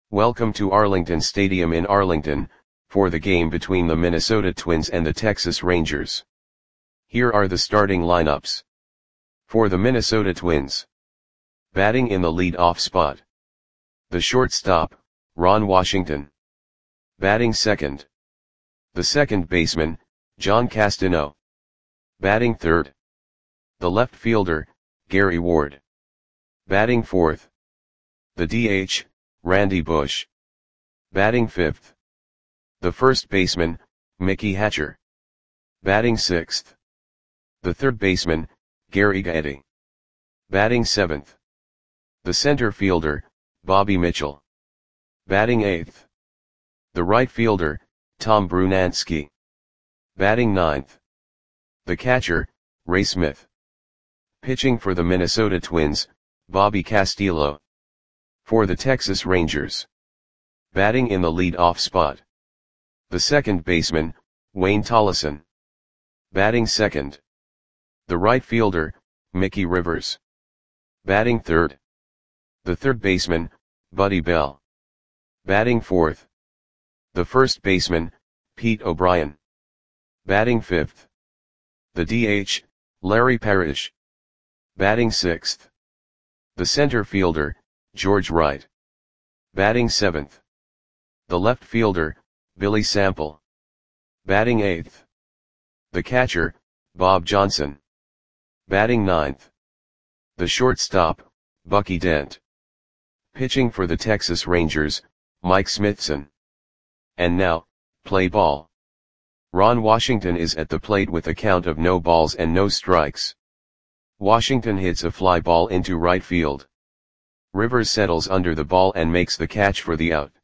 Welcome to Arlington Stadium in Arlington, for the game between the Minnesota Twins and the Texas Rangers. Here are the starting lineups. For the Minnesota Twins. Batting in the lead-off spot. The shortstop, Ron Washington. Batting second. The second baseman, John Castino. Batting third. The left fielder, Gary Ward. Batting fourth. The DH, Randy Bush. Batting fifth. The first baseman, Mickey Hatcher. Batting sixth. The third baseman, Gary Gaetti. Batting seventh. The center fielder, Bobby Mitchell. Batting eighth. The right fielder, Tom Brunansky. Batting ninth. The catcher, Ray Smith. Pitching for the Minnesota Twins, Bobby Castillo. For the Texas Rangers. Batting in the lead-off spot. The second baseman, Wayne Tollison. Batting second. The right fielder, Mickey Rivers. Batting third. The third baseman, Buddy Bell. Batting fourth. The first baseman, Pete O'Brien. Batting fifth. The DH, Larry Parrish. Batting sixth. The center fielder, George Wright. Batting seventh. The left fielder, Billy Sample. Batting eighth. The catcher, Bob Johnson. Batting ninth. The shortstop, Bucky Dent. Pitching for the Texas Rangers, Mike Smithson. And now, play ball. Ron Washington is at the plate with a count of no balls and no strikes. Washington hits a fly ball into right field. Rivers settles under the ball and makes the catch for the out.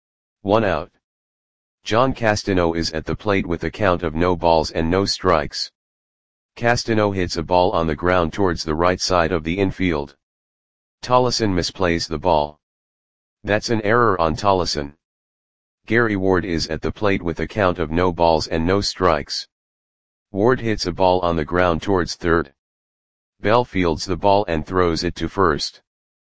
1 out. John Castino is at the plate with a count of no balls and no strikes. Castino hits a ball on the ground towards the right side of the infield. Tollison misplays the ball. That's an error on Tollison. Gary Ward is at the plate with a count of no balls and no strikes. Ward hits a ball on the ground towards third. Bell fields the ball and throws it to first.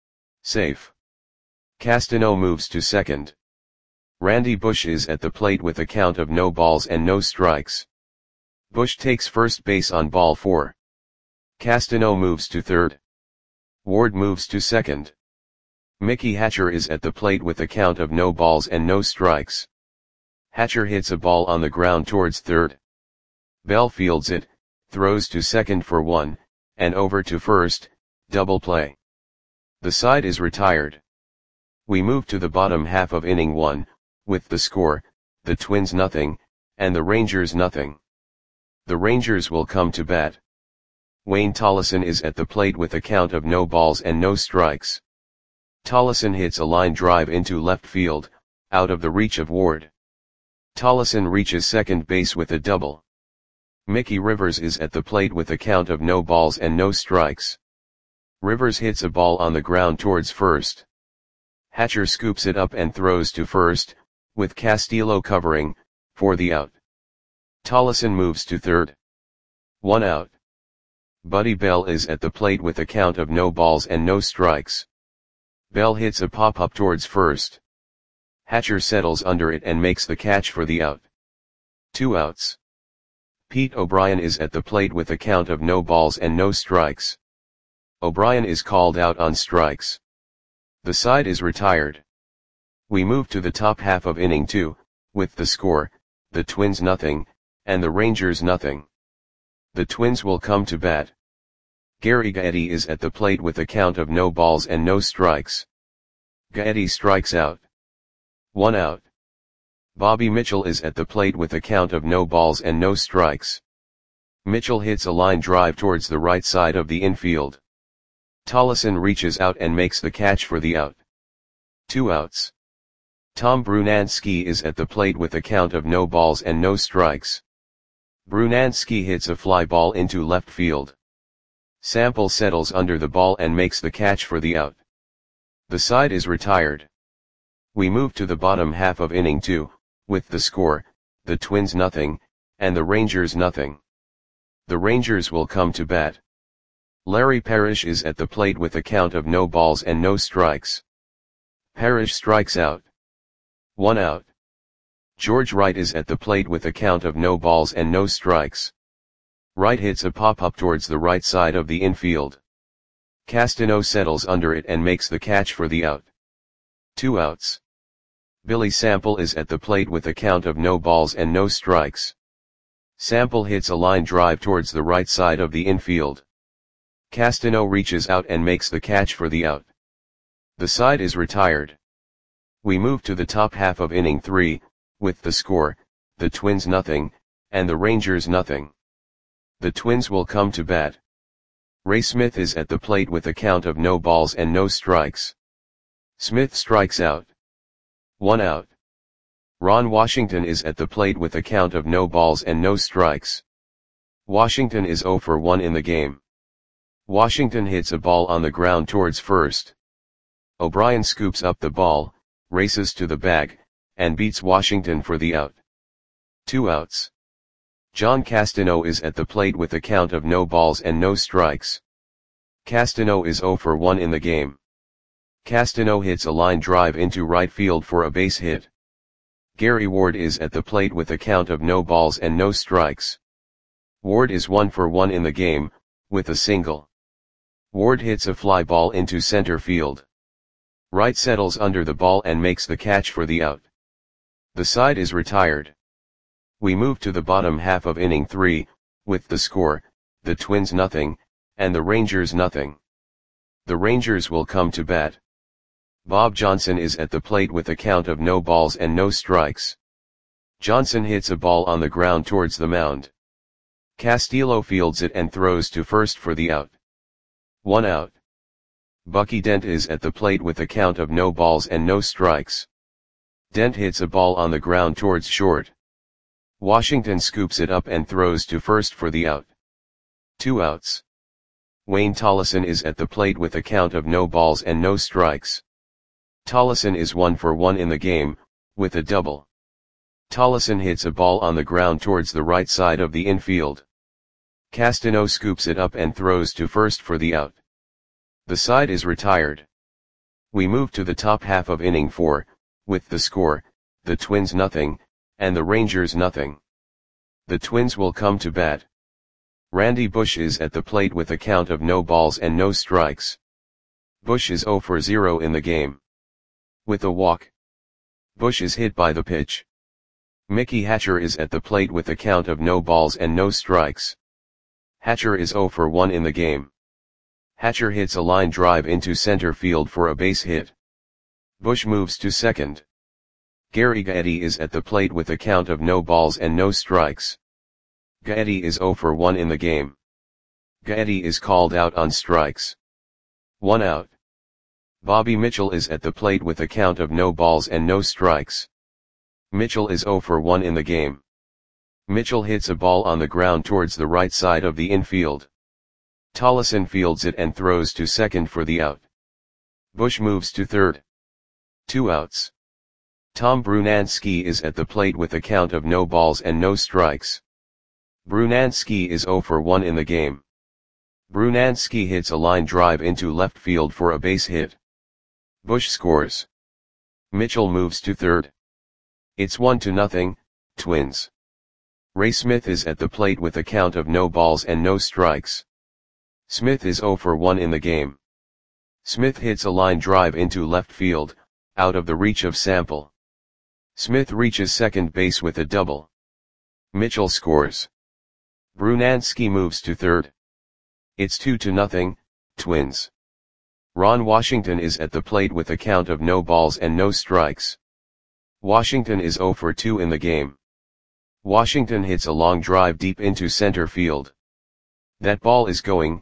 Safe. Castino moves to second. Randy Bush is at the plate with a count of no balls and no strikes. Bush takes first base on ball 4. Castino moves to third. Ward moves to second. Mickey Hatcher is at the plate with a count of no balls and no strikes. Hatcher hits a ball on the ground towards third. Bell fields it, throws to second for 1, and over to first, double play. The side is retired. We move to the bottom half of inning 1, with the score, the Twins nothing, and the Rangers nothing. The Rangers will come to bat. Wayne Tollison is at the plate with a count of no balls and no strikes. Tollison hits a line drive into left field, out of the reach of Ward. Tollison reaches second base with a double. Mickey Rivers is at the plate with a count of no balls and no strikes. Rivers hits a ball on the ground towards first. Hatcher scoops it up and throws to first, with Castillo covering, for the out. Tollison moves to third. 1 out. Buddy Bell is at the plate with a count of no balls and no strikes. Bell hits a pop-up towards first. Hatcher settles under it and makes the catch for the out. 2 outs. Pete O'Brien is at the plate with a count of no balls and no strikes. O'Brien is called out on strikes. The side is retired. We move to the top half of inning 2, with the score, the Twins nothing, and the Rangers nothing. The Twins will come to bat. Gary Gaetti is at the plate with a count of no balls and no strikes. Gaetti strikes out. 1 out. Bobby Mitchell is at the plate with a count of no balls and no strikes. Mitchell hits a line drive towards the right side of the infield. Tollison reaches out and makes the catch for the out. 2 outs. Tom Brunansky is at the plate with a count of no balls and no strikes. Brunansky hits a fly ball into left field. Sample settles under the ball and makes the catch for the out. The side is retired. We move to the bottom half of inning 2, with the score, the Twins nothing, and the Rangers nothing. The Rangers will come to bat. Larry Parrish is at the plate with a count of no balls and no strikes. Parrish strikes out. 1 out. George Wright is at the plate with a count of no balls and no strikes. Wright hits a pop-up towards the right side of the infield. Castano settles under it and makes the catch for the out. 2 outs. Billy Sample is at the plate with a count of no balls and no strikes. Sample hits a line drive towards the right side of the infield. Castano reaches out and makes the catch for the out. The side is retired. We move to the top half of inning 3, with the score, the Twins nothing, and the Rangers nothing. The Twins will come to bat. Ray Smith is at the plate with a count of no balls and no strikes. Smith strikes out. 1 out. Ron Washington is at the plate with a count of no balls and no strikes. Washington is 0 for 1 in the game. Washington hits a ball on the ground towards first. O'Brien scoops up the ball, races to the bag, and beats Washington for the out. 2 outs. John Castano is at the plate with a count of no balls and no strikes. Castano is 0 for 1 in the game. Castano hits a line drive into right field for a base hit. Gary Ward is at the plate with a count of no balls and no strikes. Ward is 1 for 1 in the game, with a single. Ward hits a fly ball into center field. Wright settles under the ball and makes the catch for the out. The side is retired. We move to the bottom half of inning 3, with the score, the Twins nothing, and the Rangers nothing. The Rangers will come to bat. Bob Johnson is at the plate with a count of no balls and no strikes. Johnson hits a ball on the ground towards the mound. Castillo fields it and throws to first for the out. 1 out. Bucky Dent is at the plate with a count of no balls and no strikes. Dent hits a ball on the ground towards short. Washington scoops it up and throws to first for the out. 2 outs. Wayne Tollison is at the plate with a count of no balls and no strikes. Tollison is 1 for 1 in the game, with a double. Tollison hits a ball on the ground towards the right side of the infield. Castano scoops it up and throws to first for the out. The side is retired. We move to the top half of inning 4, with the score, the Twins nothing, and the Rangers nothing. The Twins will come to bat. Randy Bush is at the plate with a count of no balls and no strikes. Bush is 0 for 0 in the game. With a walk. Bush is hit by the pitch. Mickey Hatcher is at the plate with a count of no balls and no strikes. Hatcher is 0 for 1 in the game. Hatcher hits a line drive into center field for a base hit. Bush moves to second. Gary Gaetti is at the plate with a count of no balls and no strikes. Gaetti is 0 for 1 in the game. Gaetti is called out on strikes. 1 out. Bobby Mitchell is at the plate with a count of no balls and no strikes. Mitchell is 0 for 1 in the game. Mitchell hits a ball on the ground towards the right side of the infield. Tollison fields it and throws to second for the out. Bush moves to third. 2 outs. Tom Brunansky is at the plate with a count of no balls and no strikes. Brunansky is 0 for 1 in the game. Brunansky hits a line drive into left field for a base hit. Bush scores. Mitchell moves to third. It's 1-0, Twins. Ray Smith is at the plate with a count of no balls and no strikes. Smith is 0 for 1 in the game. Smith hits a line drive into left field, out of the reach of Sample. Smith reaches second base with a double. Mitchell scores. Brunansky moves to third. It's 2-0, Twins. Ron Washington is at the plate with a count of no balls and no strikes. Washington is 0 for 2 in the game. Washington hits a long drive deep into center field. That ball is gone.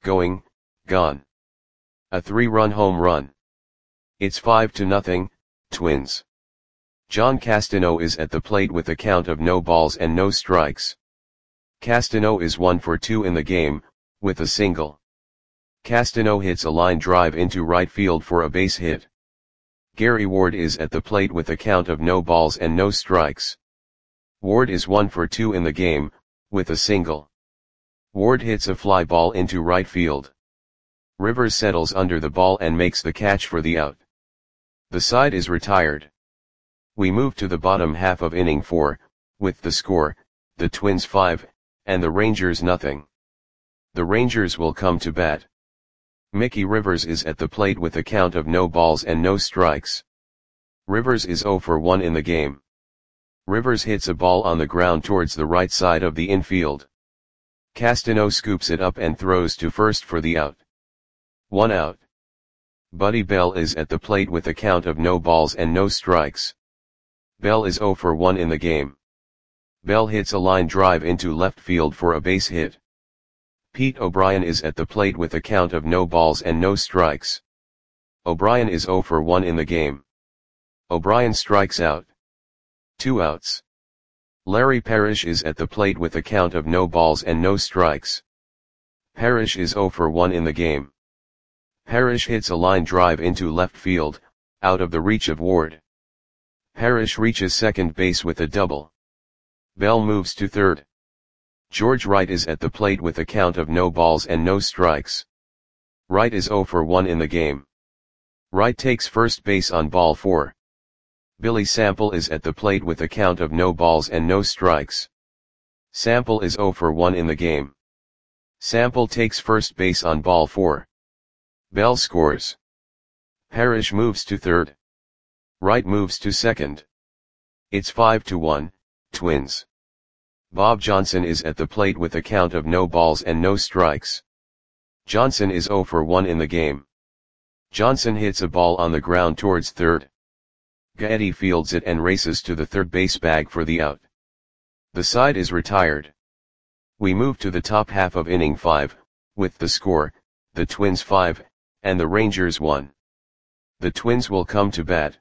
A 3-run home run. It's 5-0, Twins. John Castano is at the plate with a count of no balls and no strikes. Castano is 1 for 2 in the game, with a single. Castano hits a line drive into right field for a base hit. Gary Ward is at the plate with a count of no balls and no strikes. Ward is 1 for 2 in the game, with a single. Ward hits a fly ball into right field. Rivers settles under the ball and makes the catch for the out. The side is retired. We move to the bottom half of inning 4, with the score, the Twins 5, and the Rangers nothing. The Rangers will come to bat. Mickey Rivers is at the plate with a count of no balls and no strikes. Rivers is 0 for 1 in the game. Rivers hits a ball on the ground towards the right side of the infield. Castano scoops it up and throws to first for the out. 1 out. Buddy Bell is at the plate with a count of no balls and no strikes. Bell is 0 for 1 in the game. Bell hits a line drive into left field for a base hit. Pete O'Brien is at the plate with a count of no balls and no strikes. O'Brien is 0 for 1 in the game. O'Brien strikes out. 2 outs. Larry Parrish is at the plate with a count of no balls and no strikes. Parrish is 0 for 1 in the game. Parrish hits a line drive into left field, out of the reach of Ward. Parrish reaches second base with a double. Bell moves to third. George Wright is at the plate with a count of no balls and no strikes. Wright is 0 for 1 in the game. Wright takes first base on ball 4. Billy Sample is at the plate with a count of no balls and no strikes. Sample is 0 for 1 in the game. Sample takes first base on ball 4. Bell scores. Parrish moves to third. Wright moves to second. It's 5-1, Twins. Bob Johnson is at the plate with a count of no balls and no strikes. Johnson is 0 for 1 in the game. Johnson hits a ball on the ground towards third. Gaetti fields it and races to the third base bag for the out. The side is retired. We move to the top half of inning 5, with the score, the Twins 5, and the Rangers 1. The Twins will come to bat.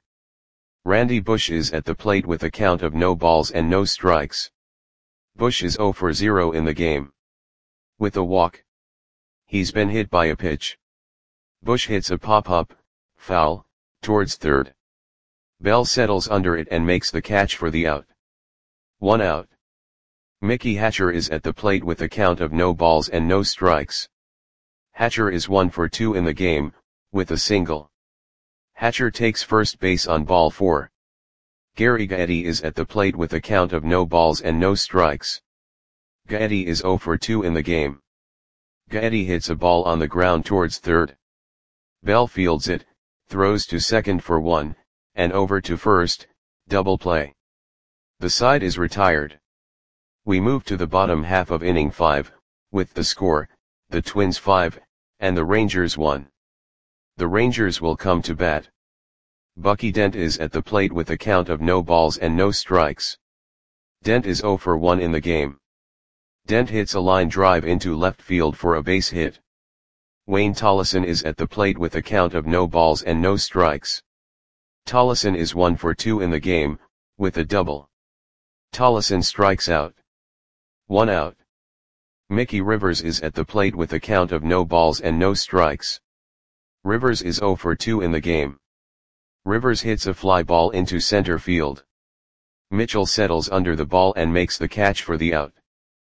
Randy Bush is at the plate with a count of no balls and no strikes. Bush is 0 for 0 in the game. With a walk. He's been hit by a pitch. Bush hits a pop-up, foul, towards third. Bell settles under it and makes the catch for the out. 1 out. Mickey Hatcher is at the plate with a count of no balls and no strikes. Hatcher is 1 for 2 in the game, with a single. Hatcher takes first base on ball 4. Gary Gaetti is at the plate with a count of no balls and no strikes. Gaetti is 0 for 2 in the game. Gaetti hits a ball on the ground towards third. Bell fields it, throws to second for 1, and over to first, double play. The side is retired. We move to the bottom half of inning 5, with the score, the Twins 5, and the Rangers 1. The Rangers will come to bat. Bucky Dent is at the plate with a count of no balls and no strikes. Dent is 0 for 1 in the game. Dent hits a line drive into left field for a base hit. Wayne Tollison is at the plate with a count of no balls and no strikes. Tollison is 1 for 2 in the game, with a double. Tollison strikes out. 1 out. Mickey Rivers is at the plate with a count of no balls and no strikes. Rivers is 0 for 2 in the game. Rivers hits a fly ball into center field. Mitchell settles under the ball and makes the catch for the out.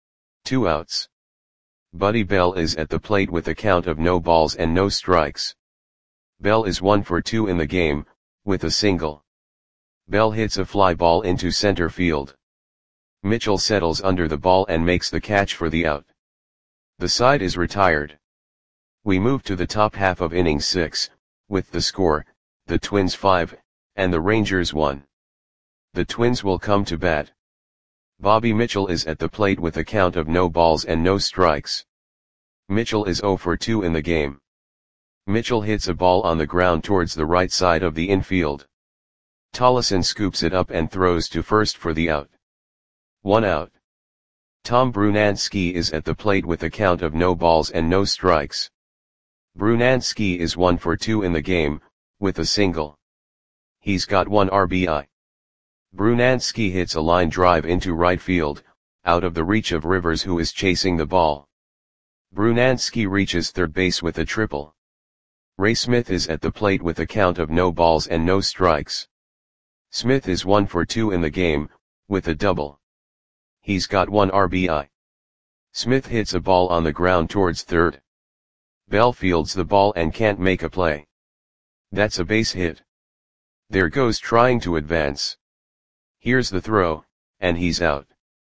2 outs. Buddy Bell is at the plate with a count of no balls and no strikes. Bell is 1 for 2 in the game, with a single. Bell hits a fly ball into center field. Mitchell settles under the ball and makes the catch for the out. The side is retired. We move to the top half of inning 6, with the score, the Twins 5, and the Rangers 1. The Twins will come to bat. Bobby Mitchell is at the plate with a count of no balls and no strikes. Mitchell is 0 for 2 in the game. Mitchell hits a ball on the ground towards the right side of the infield. Tollison scoops it up and throws to first for the out. 1 out. Tom Brunansky is at the plate with a count of no balls and no strikes. Brunansky is 1 for 2 in the game, with a single. He's got 1 RBI. Brunansky hits a line drive into right field, out of the reach of Rivers who is chasing the ball. Brunansky reaches third base with a triple. Ray Smith is at the plate with a count of no balls and no strikes. Smith is 1 for 2 in the game, with a double. He's got 1 RBI. Smith hits a ball on the ground towards third. Bell fields the ball and can't make a play. That's a base hit. There goes trying to advance. Here's the throw, and he's out.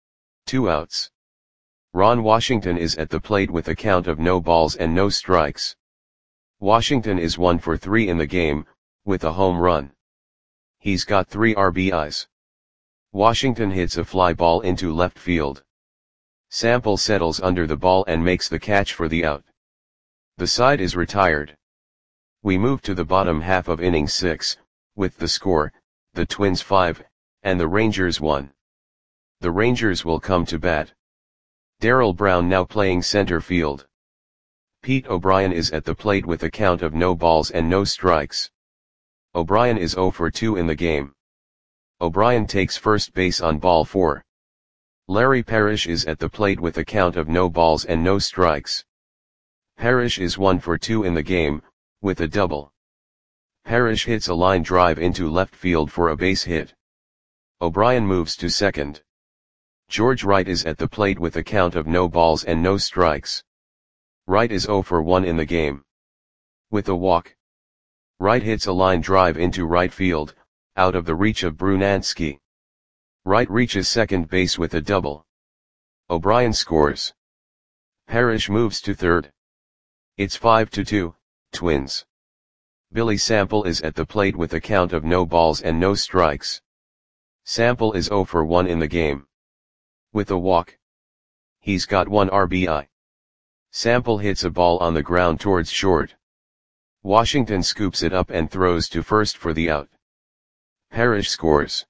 2 outs. Ron Washington is at the plate with a count of no balls and no strikes. Washington is 1 for 3 in the game, with a home run. He's got 3 RBIs. Washington hits a fly ball into left field. Sample settles under the ball and makes the catch for the out. The side is retired. We move to the bottom half of inning 6, with the score, the Twins 5, and the Rangers 1. The Rangers will come to bat. Darrell Brown now playing center field. Pete O'Brien is at the plate with a count of no balls and no strikes. O'Brien is 0 for 2 in the game. O'Brien takes first base on ball 4. Larry Parrish is at the plate with a count of no balls and no strikes. Parrish is 1 for 2 in the game, with a double. Parrish hits a line drive into left field for a base hit. O'Brien moves to second. George Wright is at the plate with a count of no balls and no strikes. Wright is 0 for 1 in the game. With a walk. Wright hits a line drive into right field, out of the reach of Brunansky. Wright reaches second base with a double. O'Brien scores. Parrish moves to third. It's 5-2, Twins. Billy Sample is at the plate with a count of no balls and no strikes. Sample is 0 for 1 in the game. With a walk. He's got 1 RBI. Sample hits a ball on the ground towards short. Washington scoops it up and throws to first for the out. Parrish scores.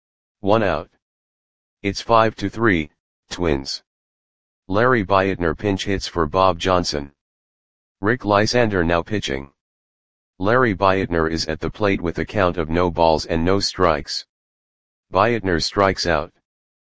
1 out. It's 5-3, Twins. Larry Beitner pinch hits for Bob Johnson. Rick Lysander now pitching. Larry Beitner is at the plate with a count of no balls and no strikes. Beitner strikes out.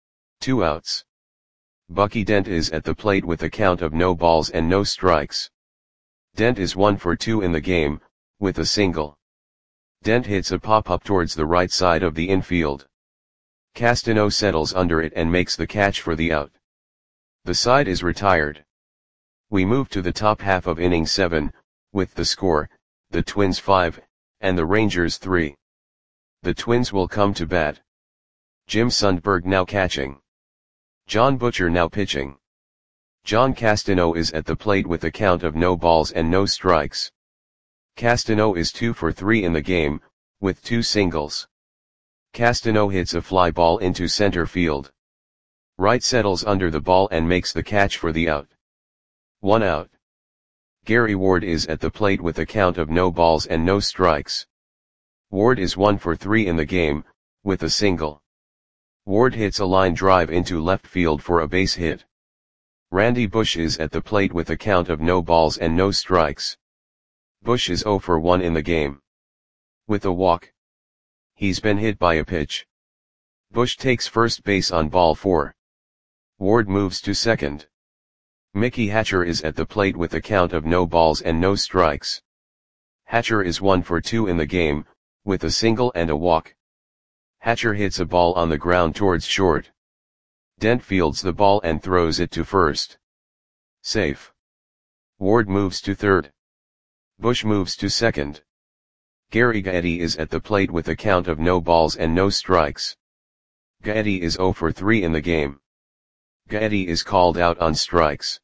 2 outs. Bucky Dent is at the plate with a count of no balls and no strikes. Dent is 1 for 2 in the game, with a single. Dent hits a pop-up towards the right side of the infield. Castano settles under it and makes the catch for the out. The side is retired. We move to the top half of inning 7, with the score, the Twins 5, and the Rangers 3. The Twins will come to bat. Jim Sundberg now catching. John Butcher now pitching. John Castano is at the plate with a count of no balls and no strikes. Castano is 2 for 3 in the game, with 2 singles. Castano hits a fly ball into center field. Wright settles under the ball and makes the catch for the out. 1 out. Gary Ward is at the plate with a count of no balls and no strikes. Ward is 1 for 3 in the game, with a single. Ward hits a line drive into left field for a base hit. Randy Bush is at the plate with a count of no balls and no strikes. Bush is 0 for 1 in the game. With a walk. He's been hit by a pitch. Bush takes first base on ball 4. Ward moves to second. Mickey Hatcher is at the plate with a count of no balls and no strikes. Hatcher is 1 for 2 in the game, with a single and a walk. Hatcher hits a ball on the ground towards short. Dent fields the ball and throws it to first. Safe. Ward moves to third. Bush moves to second. Gary Gaetti is at the plate with a count of no balls and no strikes. Gaetti is 0 for 3 in the game. Gaetti is called out on strikes.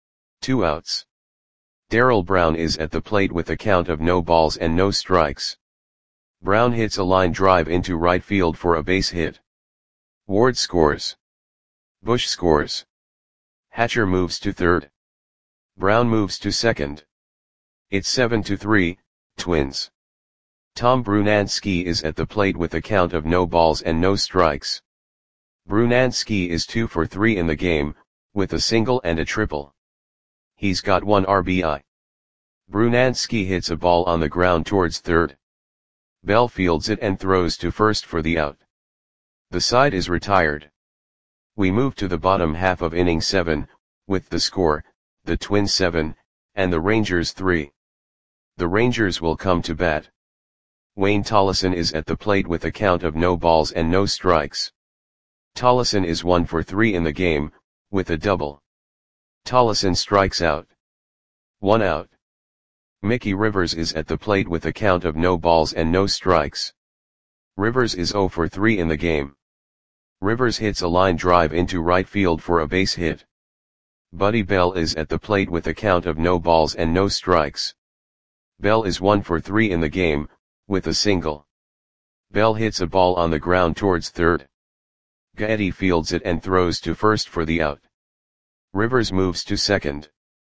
2 outs. Darrell Brown is at the plate with a count of no balls and no strikes. Brown hits a line drive into right field for a base hit. Ward scores. Bush scores. Hatcher moves to third. Brown moves to second. It's 7-3, Twins. Tom Brunansky is at the plate with a count of no balls and no strikes. Brunansky is 2 for 3 in the game, with a single and a triple. He's got 1 RBI. Brunansky hits a ball on the ground towards third. Bell fields it and throws to first for the out. The side is retired. We move to the bottom half of inning 7, with the score, the Twins 7, and the Rangers 3. The Rangers will come to bat. Wayne Tollison is at the plate with a count of no balls and no strikes. Tollison is 1 for 3 in the game, with a double. Tollison strikes out. 1 out. Mickey Rivers is at the plate with a count of no balls and no strikes. Rivers is 0 for 3 in the game. Rivers hits a line drive into right field for a base hit. Buddy Bell is at the plate with a count of no balls and no strikes. Bell is 1 for 3 in the game, with a single. Bell hits a ball on the ground towards third. Gaetti fields it and throws to first for the out. Rivers moves to second.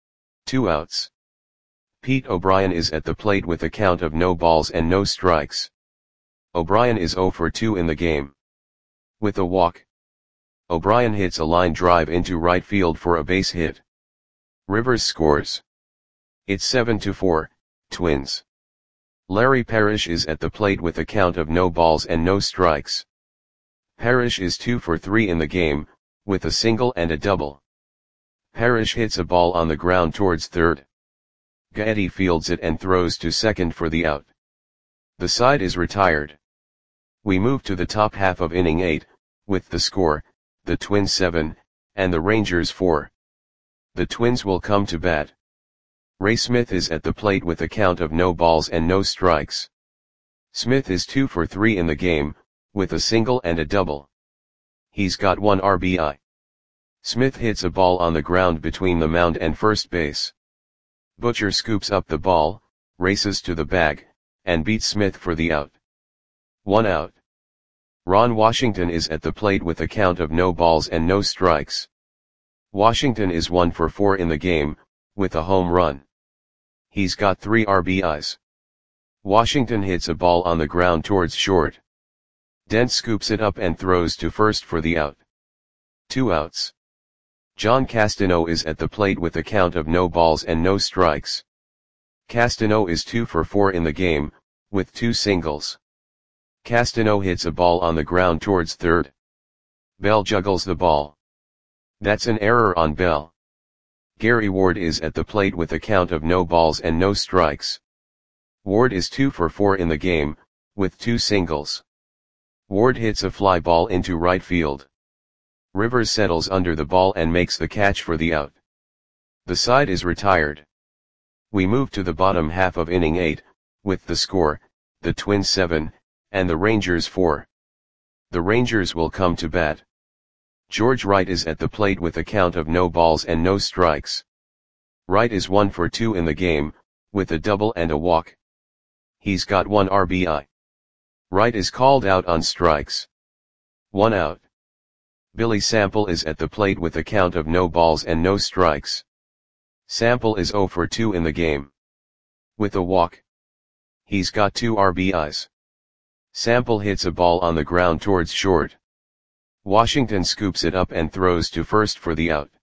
2 outs. Pete O'Brien is at the plate with a count of no balls and no strikes. O'Brien is 0 for 2 in the game. With a walk. O'Brien hits a line drive into right field for a base hit. Rivers scores. It's 7-4, Twins. Larry Parrish is at the plate with a count of no balls and no strikes. Parrish is 2 for 3 in the game, with a single and a double. Parrish hits a ball on the ground towards third. Gaetti fields it and throws to second for the out. The side is retired. We move to the top half of inning 8, with the score, the Twins 7, and the Rangers 4. The Twins will come to bat. Ray Smith is at the plate with a count of no balls and no strikes. Smith is 2 for 3 in the game, with a single and a double. He's got 1 RBI. Smith hits a ball on the ground between the mound and first base. Butcher scoops up the ball, races to the bag, and beats Smith for the out. 1 out. Ron Washington is at the plate with a count of no balls and no strikes. Washington is 1 for 4 in the game, with a home run. He's got 3 RBIs. Washington hits a ball on the ground towards short. Dent scoops it up and throws to first for the out. 2 outs. John Castano is at the plate with a count of no balls and no strikes. Castano is 2 for 4 in the game, with 2 singles. Castano hits a ball on the ground towards third. Bell juggles the ball. That's an error on Bell. Gary Ward is at the plate with a count of no balls and no strikes. Ward is 2 for 4 in the game, with 2 singles. Ward hits a fly ball into right field. Rivers settles under the ball and makes the catch for the out. The side is retired. We move to the bottom half of inning 8, with the score, the Twins 7, and the Rangers 4. The Rangers will come to bat. George Wright is at the plate with a count of no balls and no strikes. Wright is 1 for 2 in the game, with a double and a walk. He's got 1 RBI. Wright is called out on strikes. 1 out. Billy Sample is at the plate with a count of no balls and no strikes. Sample is 0 for 2 in the game. With a walk. He's got 2 RBIs. Sample hits a ball on the ground towards short. Washington scoops it up and throws to first for the out.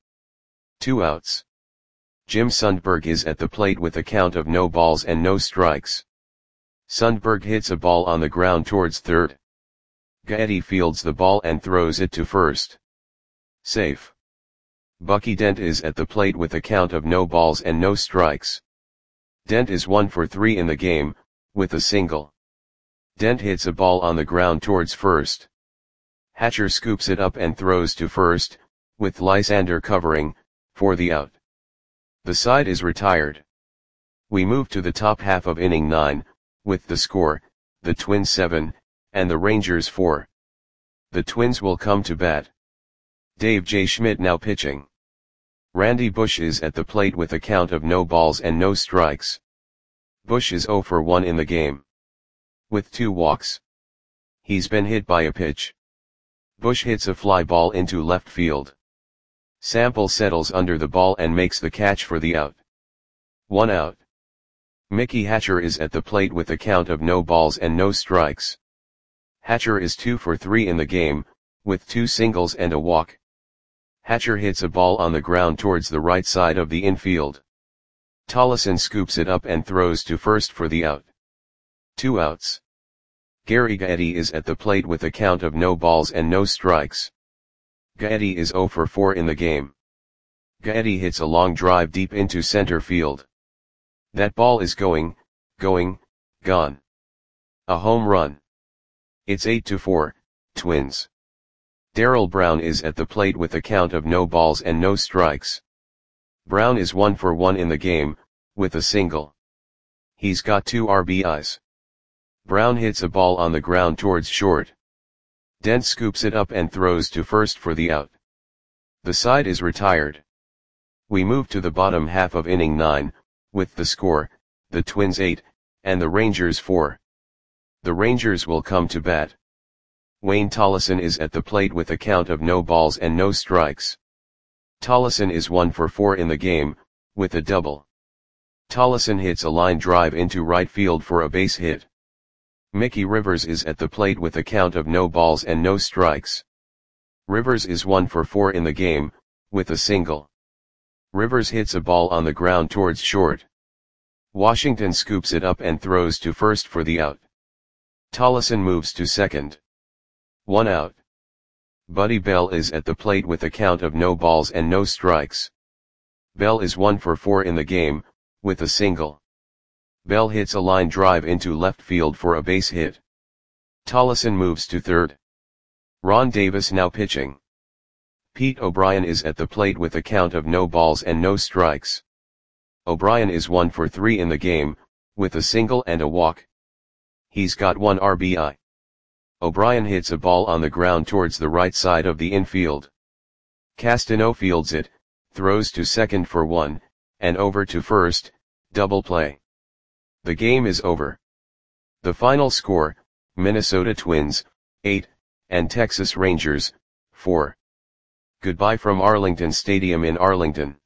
2 outs. Jim Sundberg is at the plate with a count of no balls and no strikes. Sundberg hits a ball on the ground towards third. Gaetti fields the ball and throws it to first. Safe. Bucky Dent is at the plate with a count of no balls and no strikes. Dent is 1 for 3 in the game, with a single. Dent hits a ball on the ground towards first. Hatcher scoops it up and throws to first, with Lysander covering, for the out. The side is retired. We move to the top half of inning 9, with the score, the Twins 7, and the Rangers 4. The Twins will come to bat. Dave J. Schmidt now pitching. Randy Bush is at the plate with a count of no balls and no strikes. Bush is 0 for 1 in the game. With 2 walks. He's been hit by a pitch. Bush hits a fly ball into left field. Sample settles under the ball and makes the catch for the out. 1 out. Mickey Hatcher is at the plate with a count of no balls and no strikes. Hatcher is 2 for 3 in the game, with 2 singles and a walk. Hatcher hits a ball on the ground towards the right side of the infield. Tollison scoops it up and throws to first for the out. 2 outs. Gary Gaetti is at the plate with a count of no balls and no strikes. Gaetti is 0 for 4 in the game. Gaetti hits a long drive deep into center field. That ball is gone. A home run. It's 8-4, Twins. Darrell Brown is at the plate with a count of no balls and no strikes. Brown is 1 for 1 in the game, with a single. He's got 2 RBIs. Brown hits a ball on the ground towards short. Dent scoops it up and throws to first for the out. The side is retired. We move to the bottom half of inning 9, with the score, the Twins 8, and the Rangers 4. The Rangers will come to bat. Wayne Tolleson is at the plate with a count of no balls and no strikes. Tolleson is 1 for 4 in the game, with a double. Tolleson hits a line drive into right field for a base hit. Mickey Rivers is at the plate with a count of no balls and no strikes. Rivers is 1 for 4 in the game, with a single. Rivers hits a ball on the ground towards short. Washington scoops it up and throws to first for the out. Tolleson moves to second. 1 out. Buddy Bell is at the plate with a count of no balls and no strikes. Bell is 1 for 4 in the game, with a single. Bell hits a line drive into left field for a base hit. Tolleson moves to third. Ron Davis now pitching. Pete O'Brien is at the plate with a count of no balls and no strikes. O'Brien is 1 for 3 in the game, with a single and a walk. He's got 1 RBI. O'Brien hits a ball on the ground towards the right side of the infield. Castano fields it, throws to second for 1, and over to first, double play. The game is over. The final score, Minnesota Twins, 8, and Texas Rangers, 4. Goodbye from Arlington Stadium in Arlington.